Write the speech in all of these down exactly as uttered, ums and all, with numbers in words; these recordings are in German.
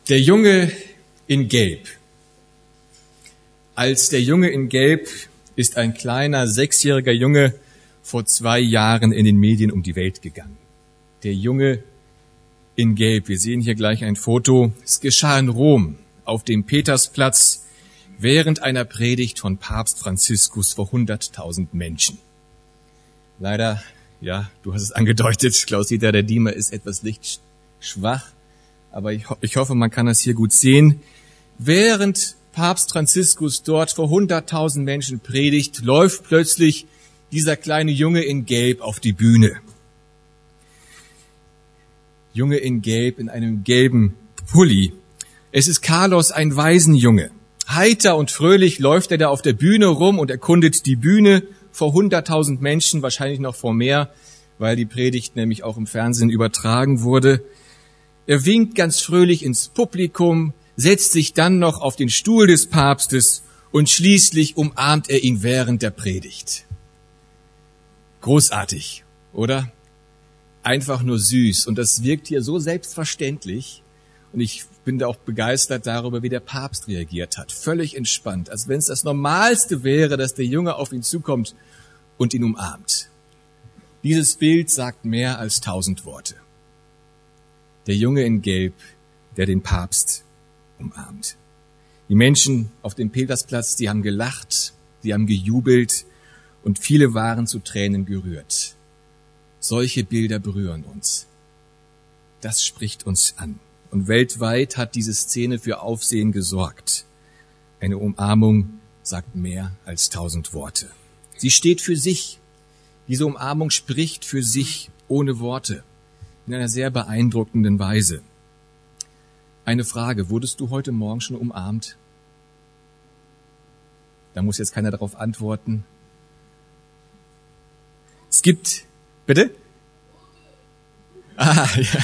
Der Junge in Gelb. Als der Junge in Gelb ist ein kleiner sechsjähriger Junge vor zwei Jahren in den Medien um die Welt gegangen. Der Junge in Gelb. Wir sehen hier gleich ein Foto. Es geschah in Rom auf dem Petersplatz während einer Predigt von Papst Franziskus vor hunderttausend Menschen. Leider, ja, du hast es angedeutet, Klaus-Dieter, der Diemer ist etwas lichtschwach, aber ich, ho- ich hoffe, man kann das hier gut sehen. Während Papst Franziskus dort vor hunderttausend Menschen predigt, läuft plötzlich dieser kleine Junge in Gelb auf die Bühne. Junge in Gelb, in einem gelben Pulli. Es ist Carlos, ein Waisenjunge. Heiter und fröhlich läuft er da auf der Bühne rum und erkundet die Bühne vor hunderttausend Menschen, wahrscheinlich noch vor mehr, weil die Predigt nämlich auch im Fernsehen übertragen wurde. Er winkt ganz fröhlich ins Publikum, setzt sich dann noch auf den Stuhl des Papstes und schließlich umarmt er ihn während der Predigt. Großartig, oder? Einfach nur süß. Und das wirkt hier so selbstverständlich. Und ich bin da auch begeistert darüber, wie der Papst reagiert hat. Völlig entspannt, als wenn es das Normalste wäre, dass der Junge auf ihn zukommt und ihn umarmt. Dieses Bild sagt mehr als tausend Worte. Der Junge in Gelb, der den Papst umarmt. Die Menschen auf dem Petersplatz, die haben gelacht, die haben gejubelt und viele waren zu Tränen gerührt. Solche Bilder berühren uns. Das spricht uns an. Und weltweit hat diese Szene für Aufsehen gesorgt. Eine Umarmung sagt mehr als tausend Worte. Sie steht für sich. Diese Umarmung spricht für sich, ohne Worte, in einer sehr beeindruckenden Weise. Eine Frage, wurdest du heute Morgen schon umarmt? Da muss jetzt keiner darauf antworten. Es gibt, bitte? Ah, ja.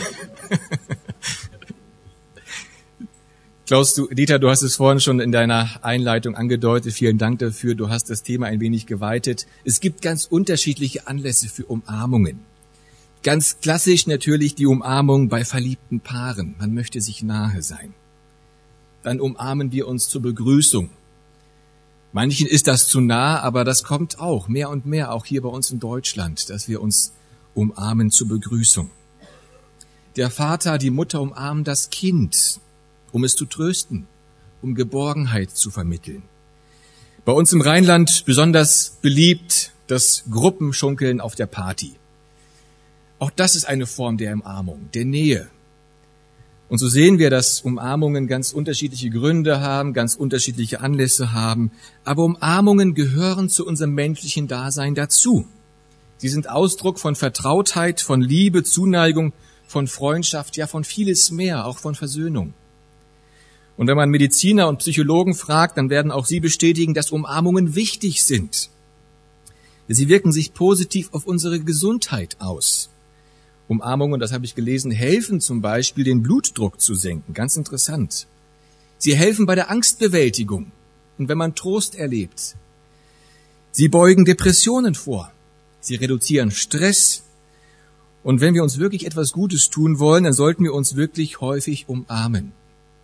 Klaus, du, Dieter, du hast es vorhin schon in deiner Einleitung angedeutet. Vielen Dank dafür. Du hast das Thema ein wenig geweitet. Es gibt ganz unterschiedliche Anlässe für Umarmungen. Ganz klassisch natürlich die Umarmung bei verliebten Paaren. Man möchte sich nahe sein. Dann umarmen wir uns zur Begrüßung. Manchen ist das zu nah, aber das kommt auch mehr und mehr, auch hier bei uns in Deutschland, dass wir uns umarmen zur Begrüßung. Der Vater, die Mutter umarmen das Kind, um es zu trösten, um Geborgenheit zu vermitteln. Bei uns im Rheinland besonders beliebt das Gruppenschunkeln auf der Party. Auch das ist eine Form der Umarmung, der Nähe. Und so sehen wir, dass Umarmungen ganz unterschiedliche Gründe haben, ganz unterschiedliche Anlässe haben. Aber Umarmungen gehören zu unserem menschlichen Dasein dazu. Sie sind Ausdruck von Vertrautheit, von Liebe, Zuneigung, von Freundschaft, ja von vieles mehr, auch von Versöhnung. Und wenn man Mediziner und Psychologen fragt, dann werden auch sie bestätigen, dass Umarmungen wichtig sind. Sie wirken sich positiv auf unsere Gesundheit aus. Umarmungen, das habe ich gelesen, helfen zum Beispiel, den Blutdruck zu senken. Ganz interessant. Sie helfen bei der Angstbewältigung und wenn man Trost erlebt. Sie beugen Depressionen vor. Sie reduzieren Stress. Und wenn wir uns wirklich etwas Gutes tun wollen, dann sollten wir uns wirklich häufig umarmen.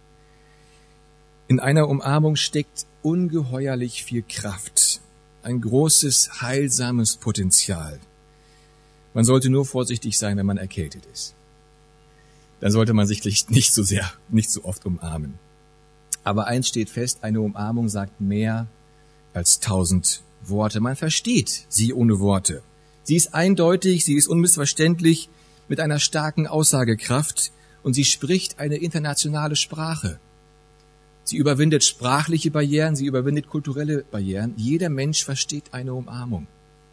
In einer Umarmung steckt ungeheuerlich viel Kraft, ein großes, heilsames Potenzial. Man sollte nur vorsichtig sein, wenn man erkältet ist. Dann sollte man sich nicht so sehr, nicht so oft umarmen. Aber eins steht fest, eine Umarmung sagt mehr als tausend Worte. Man versteht sie ohne Worte. Sie ist eindeutig, sie ist unmissverständlich, mit einer starken Aussagekraft und sie spricht eine internationale Sprache. Sie überwindet sprachliche Barrieren, sie überwindet kulturelle Barrieren. Jeder Mensch versteht eine Umarmung.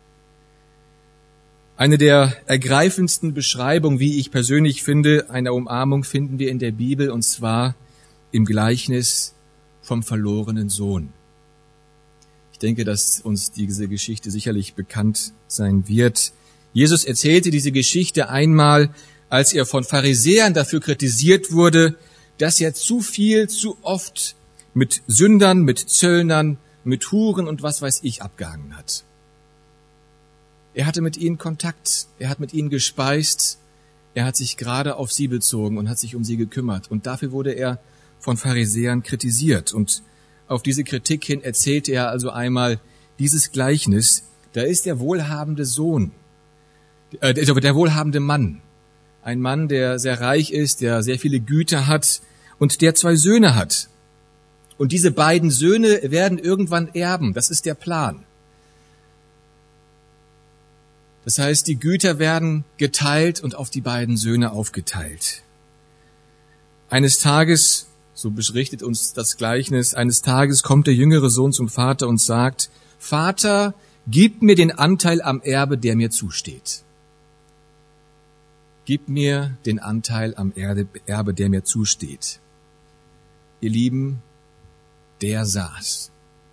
Eine der ergreifendsten Beschreibungen, wie ich persönlich finde, einer Umarmung finden wir in der Bibel, und zwar im Gleichnis vom verlorenen Sohn. Ich denke, dass uns diese Geschichte sicherlich bekannt sein wird. Jesus erzählte diese Geschichte einmal, als er von Pharisäern dafür kritisiert wurde, dass er zu viel, zu oft mit Sündern, mit Zöllnern, mit Huren und was weiß ich abgehangen hat. Er hatte mit ihnen Kontakt, er hat mit ihnen gespeist, Er hat sich gerade auf sie bezogen und hat sich um sie gekümmert. Und dafür wurde er von Pharisäern kritisiert. Und auf diese Kritik hin erzählte er also einmal dieses Gleichnis. Da ist der wohlhabende Sohn, äh, der wohlhabende Mann. Ein Mann, der sehr reich ist, der sehr viele Güter hat und der zwei Söhne hat. Und diese beiden Söhne werden irgendwann erben. Das ist der Plan. Das heißt, die Güter werden geteilt und auf die beiden Söhne aufgeteilt. Eines Tages, so berichtet uns das Gleichnis, eines Tages kommt der jüngere Sohn zum Vater und sagt, Vater, gib mir den Anteil am Erbe, der mir zusteht. Gib mir den Anteil am Erbe, der mir zusteht. Ihr Lieben, der saß.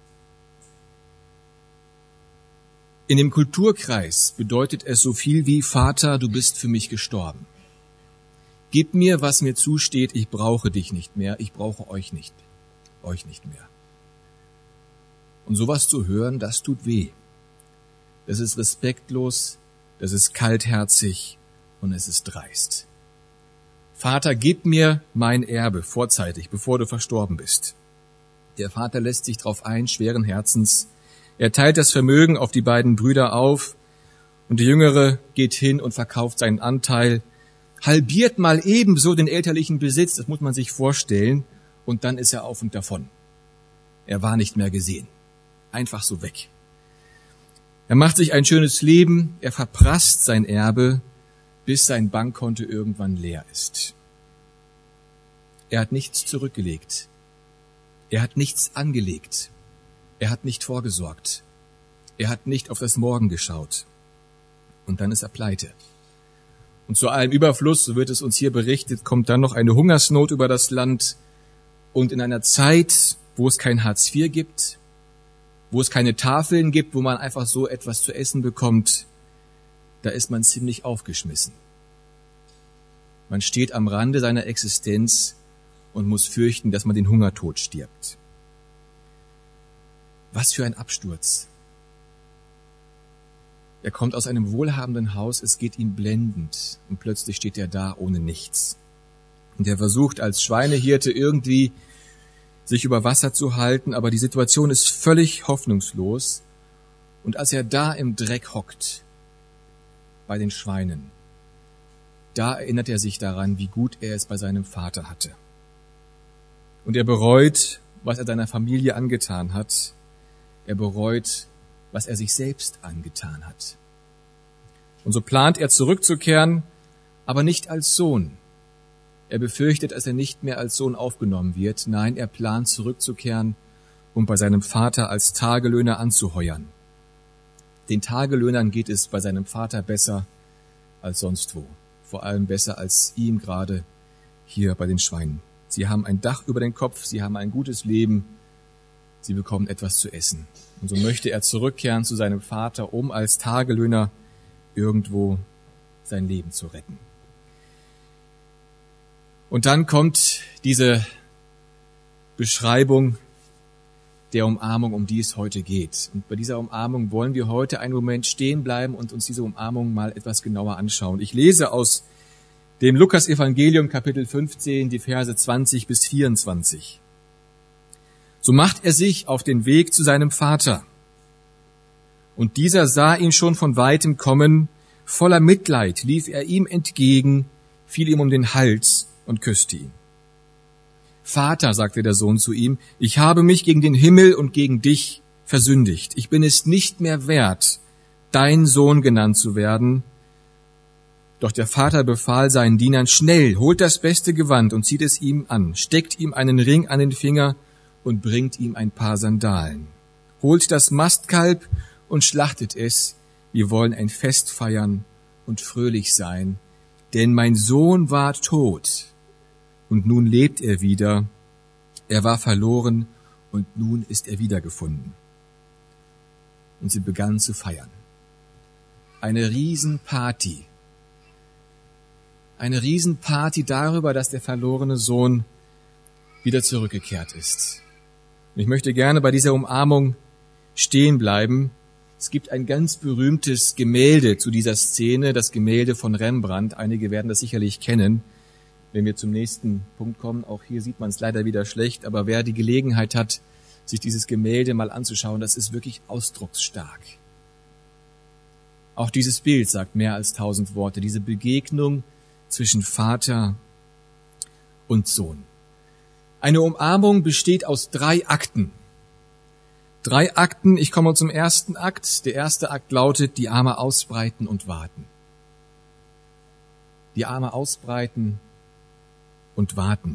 In dem Kulturkreis bedeutet es so viel wie, Vater, du bist für mich gestorben. Gib mir, was mir zusteht, ich brauche dich nicht mehr, ich brauche euch nicht, euch nicht mehr. Und sowas zu hören, das tut weh. Das ist respektlos, das ist kaltherzig und es ist dreist. Vater, gib mir mein Erbe vorzeitig, bevor du verstorben bist. Der Vater lässt sich drauf ein, schweren Herzens. Er teilt das Vermögen auf die beiden Brüder auf und der Jüngere geht hin und verkauft seinen Anteil, halbiert mal ebenso den elterlichen Besitz, das muss man sich vorstellen, und dann ist er auf und davon. Er war nicht mehr gesehen. Einfach so weg. Er macht sich ein schönes Leben, er verprasst sein Erbe, bis sein Bankkonto irgendwann leer ist. Er hat nichts zurückgelegt. Er hat nichts angelegt. Er hat nicht vorgesorgt. Er hat nicht auf das Morgen geschaut. Und dann ist er pleite. Und zu allem Überfluss, so wird es uns hier berichtet, kommt dann noch eine Hungersnot über das Land. Und in einer Zeit, wo es kein Hartz vier gibt, wo es keine Tafeln gibt, wo man einfach so etwas zu essen bekommt, da ist man ziemlich aufgeschmissen. Man steht am Rande seiner Existenz und muss fürchten, dass man den Hungertod stirbt. Was für ein Absturz. Er kommt aus einem wohlhabenden Haus, es geht ihm blendend und plötzlich steht er da ohne nichts. Und er versucht als Schweinehirte irgendwie sich über Wasser zu halten, aber die Situation ist völlig hoffnungslos. Und als er da im Dreck hockt, bei den Schweinen, da erinnert er sich daran, wie gut er es bei seinem Vater hatte. Und er bereut, was er seiner Familie angetan hat. Er bereut, was er sich selbst angetan hat. Und so plant er zurückzukehren, aber nicht als Sohn. Er befürchtet, dass er nicht mehr als Sohn aufgenommen wird. Nein, er plant zurückzukehren, um bei seinem Vater als Tagelöhner anzuheuern. Den Tagelöhnern geht es bei seinem Vater besser als sonst wo. Vor allem besser als ihm gerade hier bei den Schweinen. Sie haben ein Dach über den Kopf, sie haben ein gutes Leben, sie bekommen etwas zu essen. Und so möchte er zurückkehren zu seinem Vater, um als Tagelöhner irgendwo sein Leben zu retten. Und dann kommt diese Beschreibung der Umarmung, um die es heute geht. Und bei dieser Umarmung wollen wir heute einen Moment stehen bleiben und uns diese Umarmung mal etwas genauer anschauen. Ich lese aus dem Lukas-Evangelium, Kapitel fünfzehn, die Verse zwanzig bis vierundzwanzig. So macht er sich auf den Weg zu seinem Vater. Und dieser sah ihn schon von weitem kommen. Voller Mitleid lief er ihm entgegen, fiel ihm um den Hals und küsste ihn. Vater, sagte der Sohn zu ihm, ich habe mich gegen den Himmel und gegen dich versündigt. Ich bin es nicht mehr wert, dein Sohn genannt zu werden. Doch der Vater befahl seinen Dienern, schnell, holt das beste Gewand und zieht es ihm an, steckt ihm einen Ring an den Finger und bringt ihm ein paar Sandalen. Holt das Mastkalb und schlachtet es. Wir wollen ein Fest feiern und fröhlich sein, denn mein Sohn war tot und nun lebt er wieder. Er war verloren und nun ist er wiedergefunden. Und sie begannen zu feiern. Eine Riesenparty. Eine Riesenparty darüber, dass der verlorene Sohn wieder zurückgekehrt ist. Und ich möchte gerne bei dieser Umarmung stehen bleiben. Es gibt ein ganz berühmtes Gemälde zu dieser Szene, das Gemälde von Rembrandt. Einige werden das sicherlich kennen, wenn wir zum nächsten Punkt kommen. Auch hier sieht man es leider wieder schlecht, aber wer die Gelegenheit hat, sich dieses Gemälde mal anzuschauen, das ist wirklich ausdrucksstark. Auch dieses Bild sagt mehr als tausend Worte, diese Begegnung zwischen Vater und Sohn. Eine Umarmung besteht aus drei Akten. Drei Akten, ich komme zum ersten Akt. Der erste Akt lautet, die Arme ausbreiten und warten. Die Arme ausbreiten und warten.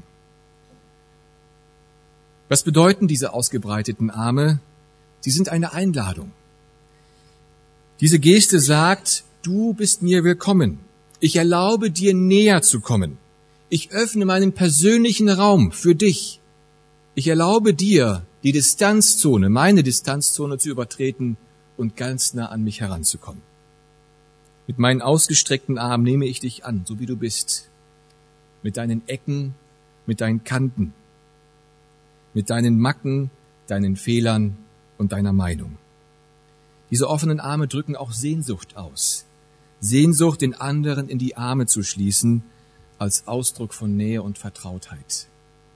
Was bedeuten diese ausgebreiteten Arme? Sie sind eine Einladung. Diese Geste sagt, du bist mir willkommen. Ich erlaube dir näher zu kommen. Ich öffne meinen persönlichen Raum für dich. Ich erlaube dir, die Distanzzone, meine Distanzzone zu übertreten und ganz nah an mich heranzukommen. Mit meinen ausgestreckten Armen nehme ich dich an, so wie du bist. Mit deinen Ecken, mit deinen Kanten, mit deinen Macken, deinen Fehlern und deiner Meinung. Diese offenen Arme drücken auch Sehnsucht aus. Sehnsucht, den anderen in die Arme zu schließen, als Ausdruck von Nähe und Vertrautheit.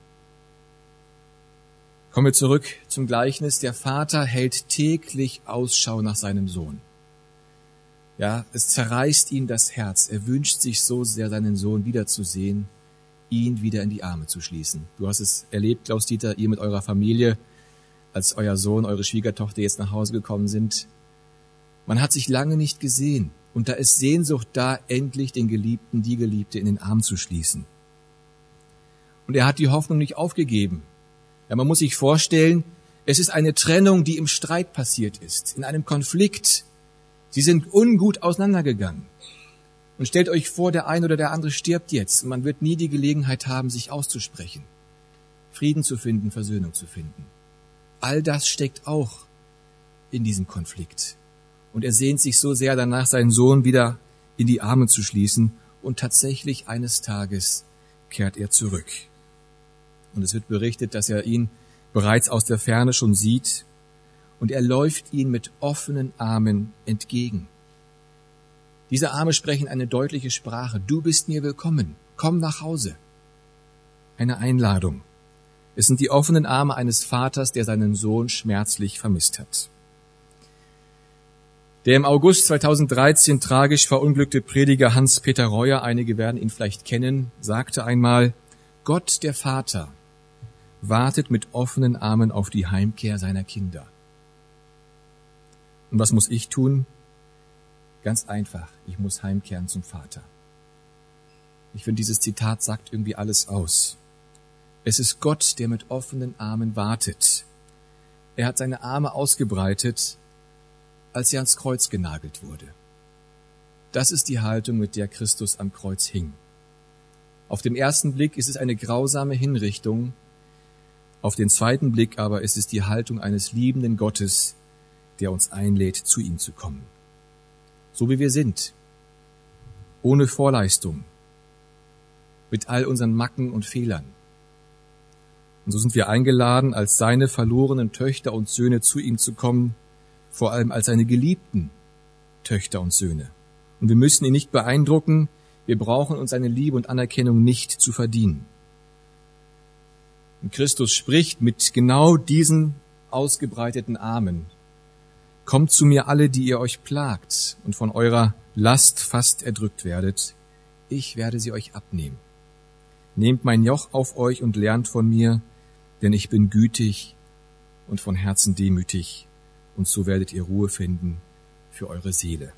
Kommen wir zurück zum Gleichnis. Der Vater hält täglich Ausschau nach seinem Sohn. Ja, es zerreißt ihm das Herz. Er wünscht sich so sehr, seinen Sohn wiederzusehen, ihn wieder in die Arme zu schließen. Du hast es erlebt, Klaus-Dieter, ihr mit eurer Familie, als euer Sohn, eure Schwiegertochter jetzt nach Hause gekommen sind. Man hat sich lange nicht gesehen und da ist Sehnsucht da, endlich den Geliebten, die Geliebte in den Arm zu schließen. Und er hat die Hoffnung nicht aufgegeben. Ja, man muss sich vorstellen, es ist eine Trennung, die im Streit passiert ist, in einem Konflikt. Sie sind ungut auseinandergegangen. Und stellt euch vor, der eine oder der andere stirbt jetzt und man wird nie die Gelegenheit haben, sich auszusprechen, Frieden zu finden, Versöhnung zu finden. All das steckt auch in diesem Konflikt. Und er sehnt sich so sehr danach, seinen Sohn wieder in die Arme zu schließen. Und tatsächlich eines Tages kehrt er zurück. Und es wird berichtet, dass er ihn bereits aus der Ferne schon sieht. Und er läuft ihm mit offenen Armen entgegen. Diese Arme sprechen eine deutliche Sprache. Du bist mir willkommen. Komm nach Hause. Eine Einladung. Es sind die offenen Arme eines Vaters, der seinen Sohn schmerzlich vermisst hat. Der im August zweitausenddreizehn tragisch verunglückte Prediger Hans-Peter Reuer, einige werden ihn vielleicht kennen, sagte einmal, Gott, der Vater, wartet mit offenen Armen auf die Heimkehr seiner Kinder. Und was muss ich tun? Ganz einfach, ich muss heimkehren zum Vater. Ich finde, dieses Zitat sagt irgendwie alles aus. Es ist Gott, der mit offenen Armen wartet. Er hat seine Arme ausgebreitet, als er ans Kreuz genagelt wurde. Das ist die Haltung, mit der Christus am Kreuz hing. Auf den ersten Blick ist es eine grausame Hinrichtung, auf den zweiten Blick aber ist es die Haltung eines liebenden Gottes, der uns einlädt, zu ihm zu kommen. So wie wir sind, ohne Vorleistung, mit all unseren Macken und Fehlern. Und so sind wir eingeladen, als seine verlorenen Töchter und Söhne zu ihm zu kommen, vor allem als seine geliebten Töchter und Söhne. Und wir müssen ihn nicht beeindrucken, wir brauchen uns seine Liebe und Anerkennung nicht zu verdienen. Und Christus spricht mit genau diesen ausgebreiteten Armen. Kommt zu mir alle, die ihr euch plagt und von eurer Last fast erdrückt werdet. Ich werde sie euch abnehmen. Nehmt mein Joch auf euch und lernt von mir, denn ich bin gütig und von Herzen demütig, und so werdet ihr Ruhe finden für eure Seele.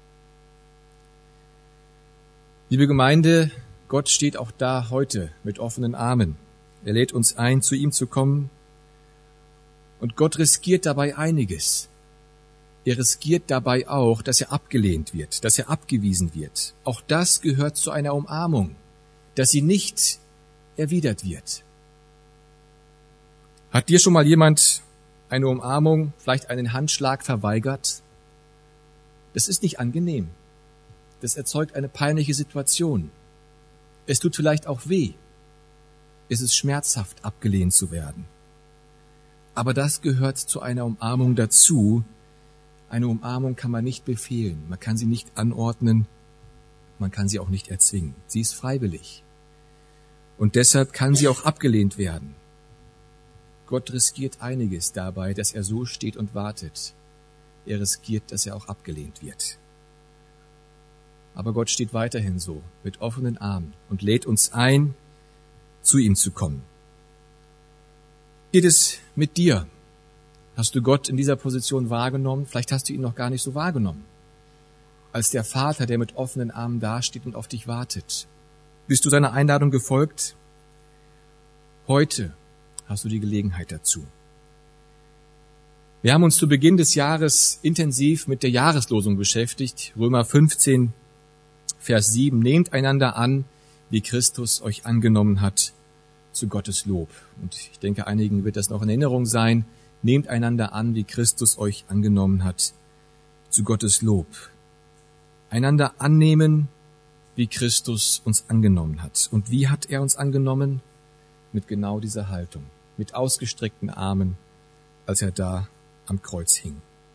Liebe Gemeinde, Gott steht auch da heute mit offenen Armen. Er lädt uns ein, zu ihm zu kommen. Und Gott riskiert dabei einiges. Er riskiert dabei auch, dass er abgelehnt wird, dass er abgewiesen wird. Auch das gehört zu einer Umarmung, dass sie nicht erwidert wird. Hat dir schon mal jemand eine Umarmung, vielleicht einen Handschlag verweigert? Das ist nicht angenehm. Das erzeugt eine peinliche Situation. Es tut vielleicht auch weh. Es ist schmerzhaft, abgelehnt zu werden. Aber das gehört zu einer Umarmung dazu, Eine Umarmung kann man nicht befehlen, man kann sie nicht anordnen, man kann sie auch nicht erzwingen. Sie ist freiwillig. Und deshalb kann sie auch abgelehnt werden. Gott riskiert einiges dabei, dass er so steht und wartet. Er riskiert, dass er auch abgelehnt wird. Aber Gott steht weiterhin so, mit offenen Armen und lädt uns ein, zu ihm zu kommen. Wie geht es mit dir? Hast du Gott in dieser Position wahrgenommen? Vielleicht hast du ihn noch gar nicht so wahrgenommen. Als der Vater, der mit offenen Armen dasteht und auf dich wartet. Bist du seiner Einladung gefolgt? Heute hast du die Gelegenheit dazu. Wir haben uns zu Beginn des Jahres intensiv mit der Jahreslosung beschäftigt. Römer fünfzehn, Vers sieben. Nehmt einander an, wie Christus euch angenommen hat, zu Gottes Lob. Und ich denke, einigen wird das noch in Erinnerung sein. Nehmt einander an, wie Christus euch angenommen hat, zu Gottes Lob. Einander annehmen, wie Christus uns angenommen hat. Und wie hat er uns angenommen? Mit genau dieser Haltung, mit ausgestreckten Armen, als er da am Kreuz hing.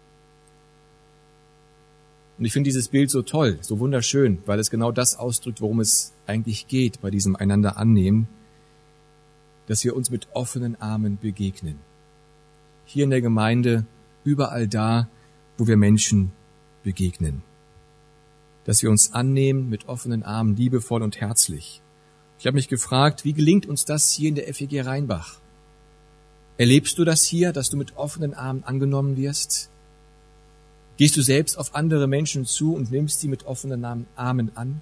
Und ich finde dieses Bild so toll, so wunderschön, weil es genau das ausdrückt, worum es eigentlich geht bei diesem einander annehmen, dass wir uns mit offenen Armen begegnen. Hier in der Gemeinde, überall da, wo wir Menschen begegnen. Dass wir uns annehmen mit offenen Armen, liebevoll und herzlich. Ich habe mich gefragt, wie gelingt uns das hier in der F E G Rheinbach? Erlebst du das hier, dass du mit offenen Armen angenommen wirst? Gehst du selbst auf andere Menschen zu und nimmst sie mit offenen Armen an?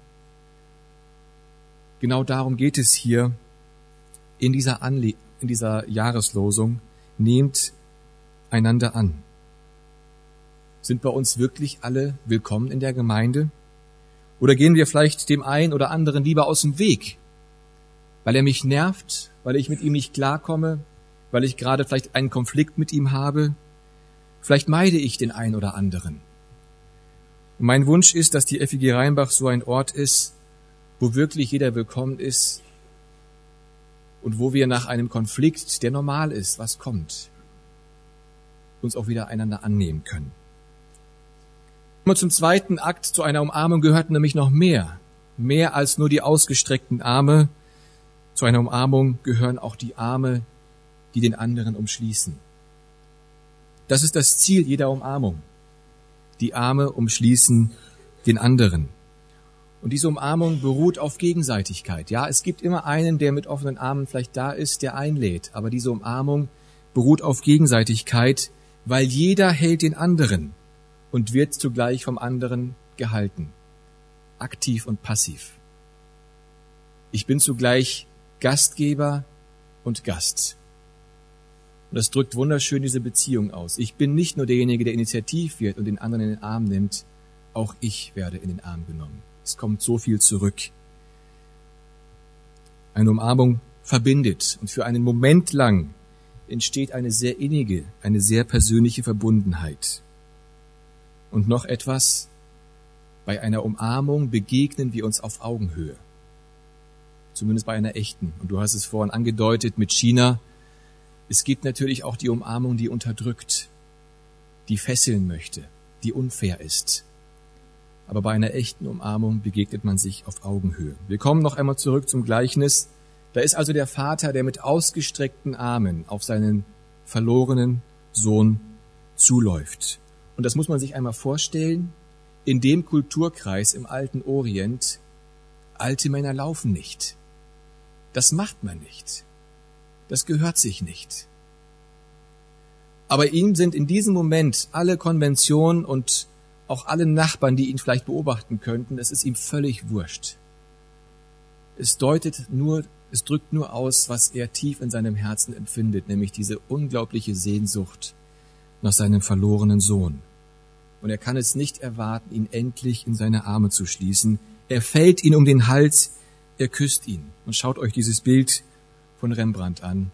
Genau darum geht es hier in dieser, Anle- in dieser Jahreslosung. Nehmt einander an. Sind bei uns wirklich alle willkommen in der Gemeinde? Oder gehen wir vielleicht dem einen oder anderen lieber aus dem Weg, weil er mich nervt, weil ich mit ihm nicht klarkomme, weil ich gerade vielleicht einen Konflikt mit ihm habe? Vielleicht meide ich den einen oder anderen. Und mein Wunsch ist, dass die F E G Rheinbach so ein Ort ist, wo wirklich jeder willkommen ist und wo wir nach einem Konflikt, der normal ist, was kommt, uns auch wieder einander annehmen können. Und zum zweiten Akt, zu einer Umarmung gehört nämlich noch mehr. Mehr als nur die ausgestreckten Arme. Zu einer Umarmung gehören auch die Arme, die den anderen umschließen. Das ist das Ziel jeder Umarmung. Die Arme umschließen den anderen. Und diese Umarmung beruht auf Gegenseitigkeit. Ja, es gibt immer einen, der mit offenen Armen vielleicht da ist, der einlädt. Aber diese Umarmung beruht auf Gegenseitigkeit, weil jeder hält den anderen und wird zugleich vom anderen gehalten. Aktiv und passiv. Ich bin zugleich Gastgeber und Gast. Und das drückt wunderschön diese Beziehung aus. Ich bin nicht nur derjenige, der initiativ wird und den anderen in den Arm nimmt, auch ich werde in den Arm genommen. Es kommt so viel zurück. Eine Umarmung verbindet und für einen Moment lang entsteht eine sehr innige, eine sehr persönliche Verbundenheit. Und noch etwas, bei einer Umarmung begegnen wir uns auf Augenhöhe. Zumindest bei einer echten. Und du hast es vorhin angedeutet mit China. Es gibt natürlich auch die Umarmung, die unterdrückt, die fesseln möchte, die unfair ist. Aber bei einer echten Umarmung begegnet man sich auf Augenhöhe. Wir kommen noch einmal zurück zum Gleichnis. Da ist also der Vater, der mit ausgestreckten Armen auf seinen verlorenen Sohn zuläuft. Und das muss man sich einmal vorstellen. In dem Kulturkreis im alten Orient, alte Männer laufen nicht. Das macht man nicht. Das gehört sich nicht. Aber ihm sind in diesem Moment alle Konventionen und auch alle Nachbarn, die ihn vielleicht beobachten könnten, es ist ihm völlig wurscht. Es deutet nur, es drückt nur aus, was er tief in seinem Herzen empfindet, nämlich diese unglaubliche Sehnsucht nach seinem verlorenen Sohn. Und er kann es nicht erwarten, ihn endlich in seine Arme zu schließen. Er fällt ihn um den Hals, er küsst ihn. Und schaut euch dieses Bild von Rembrandt an.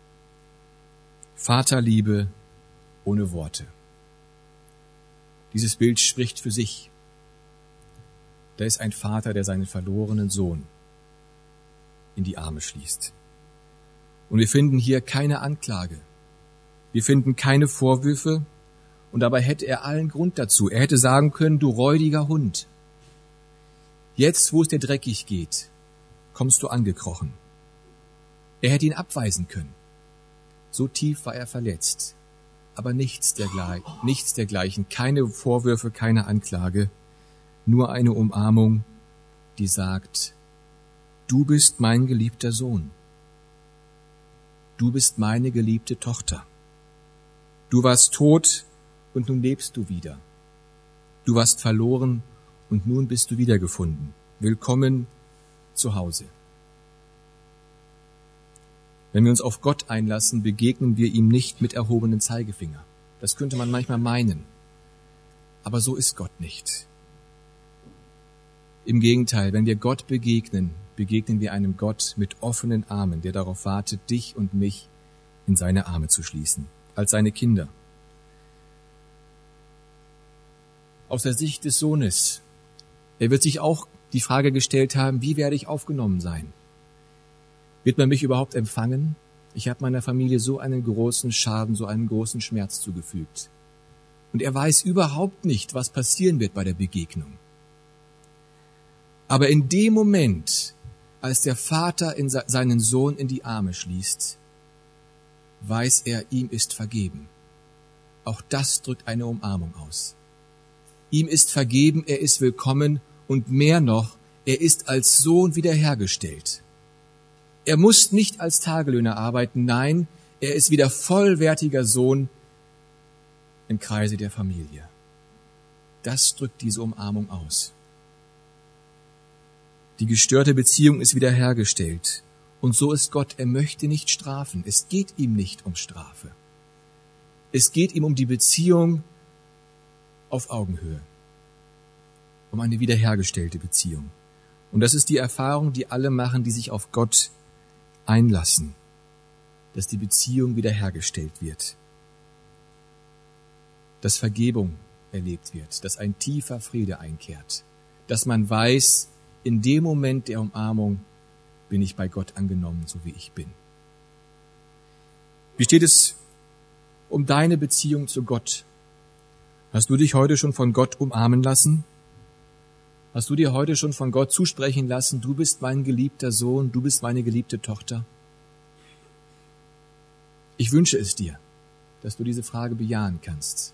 Vaterliebe ohne Worte. Dieses Bild spricht für sich. Da ist ein Vater, der seinen verlorenen Sohn in die Arme schließt. Und wir finden hier keine Anklage. Wir finden keine Vorwürfe Und dabei hätte er allen Grund dazu. Er hätte sagen können, du räudiger Hund. Jetzt, wo es dir dreckig geht, kommst du angekrochen. Er hätte ihn abweisen können. So tief war er verletzt. Aber nichts dergleichen, nichts dergleichen, keine Vorwürfe, keine Anklage, nur eine Umarmung, die sagt, du bist mein geliebter Sohn. Du bist meine geliebte Tochter. Du warst tot und nun lebst du wieder. Du warst verloren und nun bist du wiedergefunden. Willkommen zu Hause. Wenn wir uns auf Gott einlassen, begegnen wir ihm nicht mit erhobenem Zeigefinger. Das könnte man manchmal meinen. Aber so ist Gott nicht. Im Gegenteil, wenn wir Gott begegnen, begegnen wir einem Gott mit offenen Armen, der darauf wartet, dich und mich in seine Arme zu schließen, als seine Kinder. Aus der Sicht des Sohnes, er wird sich auch die Frage gestellt haben, wie werde ich aufgenommen sein? Wird man mich überhaupt empfangen? Ich habe meiner Familie so einen großen Schaden, so einen großen Schmerz zugefügt. Und er weiß überhaupt nicht, was passieren wird bei der Begegnung. Aber in dem Moment, als der Vater in seinen Sohn in die Arme schließt, weiß er, ihm ist vergeben. Auch das drückt eine Umarmung aus. Ihm ist vergeben, er ist willkommen und mehr noch, er ist als Sohn wiederhergestellt. Er muss nicht als Tagelöhner arbeiten, nein, er ist wieder vollwertiger Sohn im Kreise der Familie. Das drückt diese Umarmung aus. Die gestörte Beziehung ist wiederhergestellt. Und so ist Gott, er möchte nicht strafen. Es geht ihm nicht um Strafe. Es geht ihm um die Beziehung auf Augenhöhe. Um eine wiederhergestellte Beziehung. Und das ist die Erfahrung, die alle machen, die sich auf Gott einlassen, dass die Beziehung wiederhergestellt wird, dass Vergebung erlebt wird, dass ein tiefer Friede einkehrt, dass man weiß, in dem Moment der Umarmung bin ich bei Gott angenommen, so wie ich bin. Wie steht es um deine Beziehung zu Gott? Hast du dich heute schon von Gott umarmen lassen? Hast du dir heute schon von Gott zusprechen lassen, du bist mein geliebter Sohn, du bist meine geliebte Tochter? Ich wünsche es dir, dass du diese Frage bejahen kannst.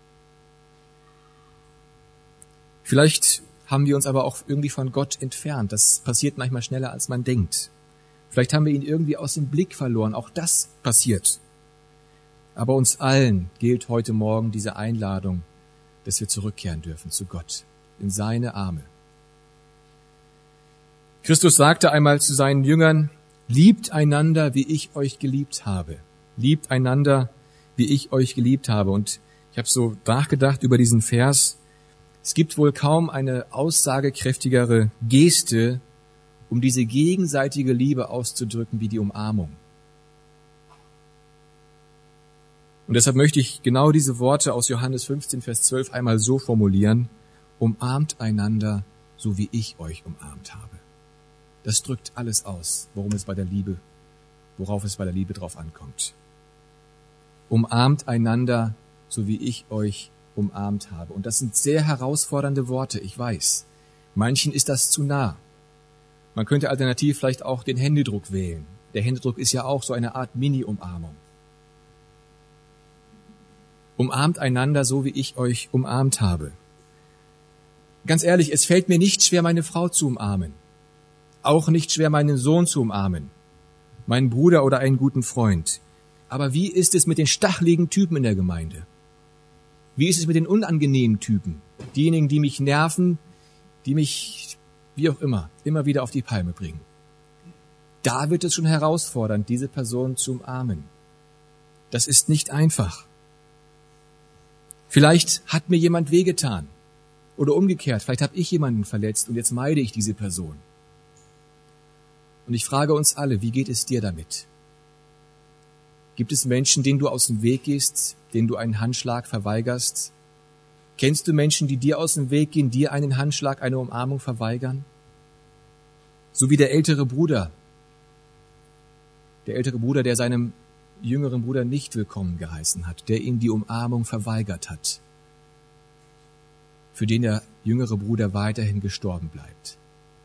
Vielleicht haben wir uns aber auch irgendwie von Gott entfernt. Das passiert manchmal schneller, als man denkt. Vielleicht haben wir ihn irgendwie aus dem Blick verloren. Auch das passiert. Aber uns allen gilt heute Morgen diese Einladung, dass wir zurückkehren dürfen zu Gott, in seine Arme. Christus sagte einmal zu seinen Jüngern, liebt einander, wie ich euch geliebt habe. Liebt einander, wie ich euch geliebt habe. Und ich habe so nachgedacht über diesen Vers. Es gibt wohl kaum eine aussagekräftigere Geste, um diese gegenseitige Liebe auszudrücken, wie die Umarmung. Und deshalb möchte ich genau diese Worte aus Johannes fünfzehn, Vers zwölf einmal so formulieren. Umarmt einander, so wie ich euch umarmt habe. Das drückt alles aus, worum es bei der Liebe, worauf es bei der Liebe drauf ankommt. Umarmt einander, so wie ich euch umarmt habe. Und das sind sehr herausfordernde Worte, ich weiß. Manchen ist das zu nah. Man könnte alternativ vielleicht auch den Händedruck wählen. Der Händedruck ist ja auch so eine Art Mini-Umarmung. Umarmt einander, so wie ich euch umarmt habe. Ganz ehrlich, es fällt mir nicht schwer, meine Frau zu umarmen. Auch nicht schwer, meinen Sohn zu umarmen. Meinen Bruder oder einen guten Freund. Aber wie ist es mit den stacheligen Typen in der Gemeinde? Wie ist es mit den unangenehmen Typen? Diejenigen, die mich nerven, die mich, wie auch immer, immer wieder auf die Palme bringen. Da wird es schon herausfordernd, diese Person zu umarmen. Das ist nicht einfach. Vielleicht hat mir jemand wehgetan. Oder umgekehrt, vielleicht habe ich jemanden verletzt und jetzt meide ich diese Person. Und ich frage uns alle, wie geht es dir damit? Gibt es Menschen, denen du aus dem Weg gehst, denen du einen Handschlag verweigerst? Kennst du Menschen, die dir aus dem Weg gehen, dir einen Handschlag, eine Umarmung verweigern? So wie der ältere Bruder. Der ältere Bruder, der seinem jüngeren Bruder nicht willkommen geheißen hat, der ihm die Umarmung verweigert hat, für den der jüngere Bruder weiterhin gestorben bleibt.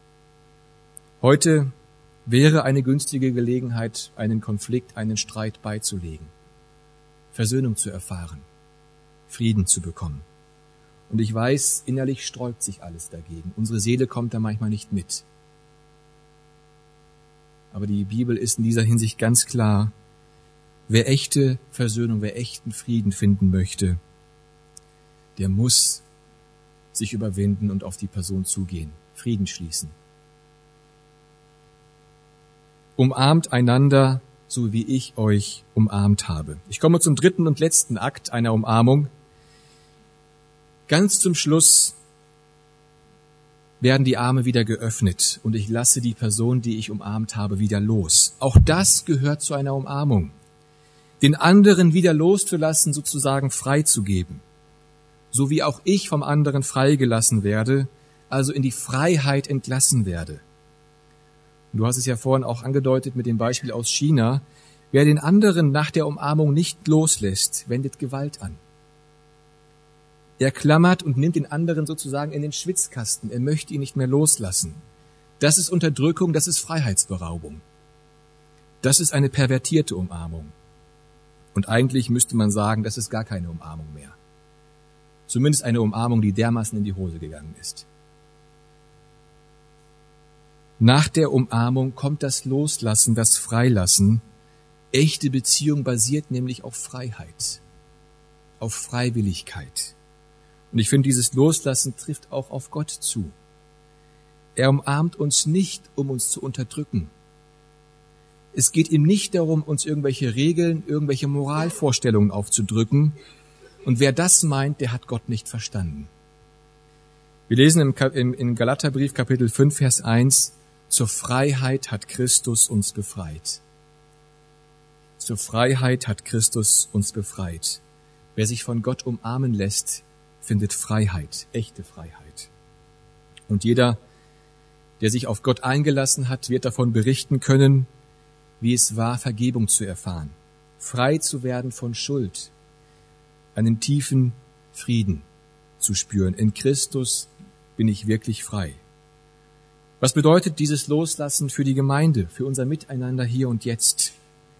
Heute wäre eine günstige Gelegenheit, einen Konflikt, einen Streit beizulegen, Versöhnung zu erfahren, Frieden zu bekommen. Und ich weiß, innerlich sträubt sich alles dagegen. Unsere Seele kommt da manchmal nicht mit. Aber die Bibel ist in dieser Hinsicht ganz klar: Wer echte Versöhnung, wer echten Frieden finden möchte, der muss sich überwinden und auf die Person zugehen, Frieden schließen. Umarmt einander, so wie ich euch umarmt habe. Ich komme zum dritten und letzten Akt einer Umarmung. Ganz zum Schluss werden die Arme wieder geöffnet und ich lasse die Person, die ich umarmt habe, wieder los. Auch das gehört zu einer Umarmung. Den anderen wieder loszulassen, sozusagen freizugeben. So wie auch ich vom anderen freigelassen werde, also in die Freiheit entlassen werde. Du hast es ja vorhin auch angedeutet mit dem Beispiel aus China. Wer den anderen nach der Umarmung nicht loslässt, wendet Gewalt an. Er klammert und nimmt den anderen sozusagen in den Schwitzkasten. Er möchte ihn nicht mehr loslassen. Das ist Unterdrückung, das ist Freiheitsberaubung. Das ist eine pervertierte Umarmung. Und eigentlich müsste man sagen, das ist gar keine Umarmung mehr. Zumindest eine Umarmung, die dermaßen in die Hose gegangen ist. Nach der Umarmung kommt das Loslassen, das Freilassen. Echte Beziehung basiert nämlich auf Freiheit, auf Freiwilligkeit. Und ich finde, dieses Loslassen trifft auch auf Gott zu. Er umarmt uns nicht, um uns zu unterdrücken. Es geht ihm nicht darum, uns irgendwelche Regeln, irgendwelche Moralvorstellungen aufzudrücken. Und wer das meint, der hat Gott nicht verstanden. Wir lesen im, im, im Galaterbrief Kapitel fünf, Vers eins, zur Freiheit hat Christus uns befreit. Zur Freiheit hat Christus uns befreit. Wer sich von Gott umarmen lässt, findet Freiheit, echte Freiheit. Und jeder, der sich auf Gott eingelassen hat, wird davon berichten können, wie es war, Vergebung zu erfahren, frei zu werden von Schuld, einen tiefen Frieden zu spüren. In Christus bin ich wirklich frei. Was bedeutet dieses Loslassen für die Gemeinde, für unser Miteinander hier und jetzt?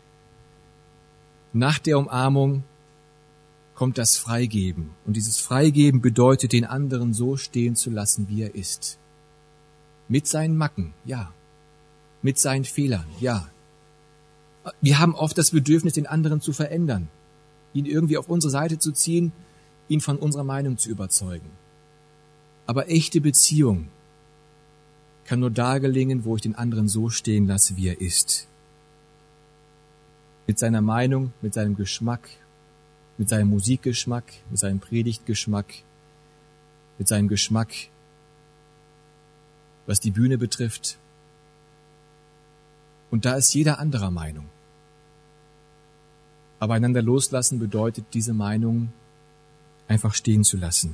Nach der Umarmung kommt das Freigeben. Und dieses Freigeben bedeutet, den anderen so stehen zu lassen, wie er ist. Mit seinen Macken, ja. Mit seinen Fehlern, ja. Wir haben oft das Bedürfnis, den anderen zu verändern, ihn irgendwie auf unsere Seite zu ziehen, ihn von unserer Meinung zu überzeugen. Aber echte Beziehung kann nur da gelingen, wo ich den anderen so stehen lasse, wie er ist. Mit seiner Meinung, mit seinem Geschmack, mit seinem Musikgeschmack, mit seinem Predigtgeschmack, mit seinem Geschmack, was die Bühne betrifft. Und da ist jeder anderer Meinung. Aber einander loslassen bedeutet, diese Meinung einfach stehen zu lassen.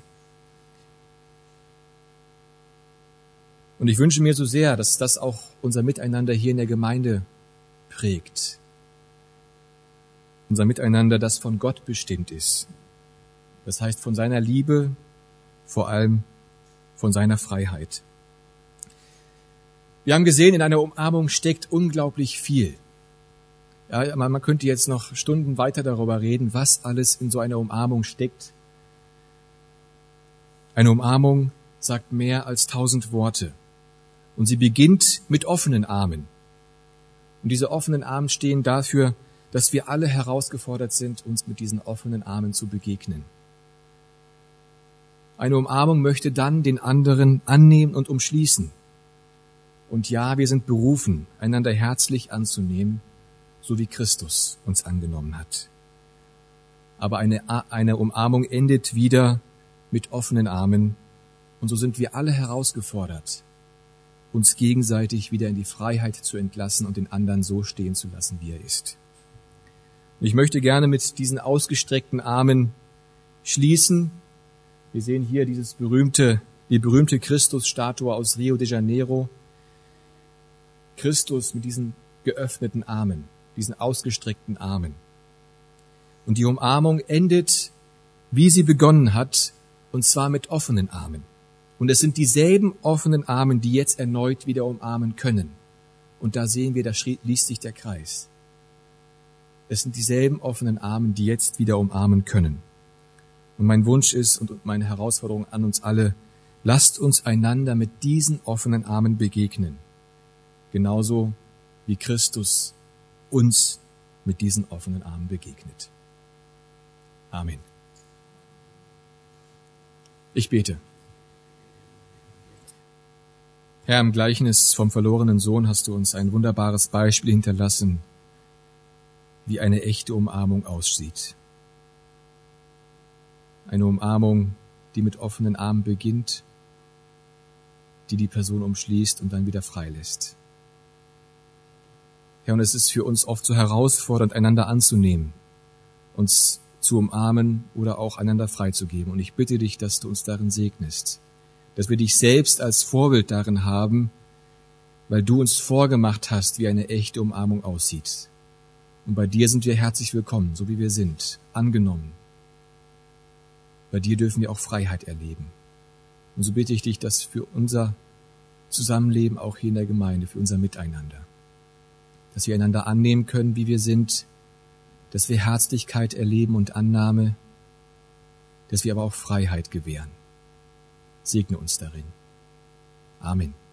Und ich wünsche mir so sehr, dass das auch unser Miteinander hier in der Gemeinde prägt. Unser Miteinander, das von Gott bestimmt ist. Das heißt, von seiner Liebe, vor allem von seiner Freiheit. Wir haben gesehen, in einer Umarmung steckt unglaublich viel. Ja, man könnte jetzt noch Stunden weiter darüber reden, was alles in so einer Umarmung steckt. Eine Umarmung sagt mehr als tausend Worte. Und sie beginnt mit offenen Armen. Und diese offenen Arme stehen dafür, dass wir alle herausgefordert sind, uns mit diesen offenen Armen zu begegnen. Eine Umarmung möchte dann den anderen annehmen und umschließen. Und ja, wir sind berufen, einander herzlich anzunehmen, so wie Christus uns angenommen hat. Aber eine, eine Umarmung endet wieder mit offenen Armen. Und so sind wir alle herausgefordert, uns gegenseitig wieder in die Freiheit zu entlassen und den anderen so stehen zu lassen, wie er ist. Und ich möchte gerne mit diesen ausgestreckten Armen schließen. Wir sehen hier dieses berühmte, die berühmte Christus-Statue aus Rio de Janeiro. Christus mit diesen geöffneten Armen, diesen ausgestreckten Armen. Und die Umarmung endet, wie sie begonnen hat, und zwar mit offenen Armen. Und es sind dieselben offenen Armen, die jetzt erneut wieder umarmen können. Und da sehen wir, da schließt sich der Kreis. Es sind dieselben offenen Armen, die jetzt wieder umarmen können. Und mein Wunsch ist und meine Herausforderung an uns alle, lasst uns einander mit diesen offenen Armen begegnen. Genauso wie Christus uns mit diesen offenen Armen begegnet. Amen. Ich bete. Herr, im Gleichnis vom verlorenen Sohn hast du uns ein wunderbares Beispiel hinterlassen, wie eine echte Umarmung aussieht. Eine Umarmung, die mit offenen Armen beginnt, die die Person umschließt und dann wieder freilässt. Herr, und es ist für uns oft so herausfordernd, einander anzunehmen, uns zu umarmen oder auch einander freizugeben. Und ich bitte dich, dass du uns darin segnest, dass wir dich selbst als Vorbild darin haben, weil du uns vorgemacht hast, wie eine echte Umarmung aussieht. Und bei dir sind wir herzlich willkommen, so wie wir sind, angenommen. Bei dir dürfen wir auch Freiheit erleben. Und so bitte ich dich, dass für unser Zusammenleben auch hier in der Gemeinde, für unser Miteinander, dass wir einander annehmen können, wie wir sind, dass wir Herzlichkeit erleben und Annahme, dass wir aber auch Freiheit gewähren. Segne uns darin. Amen.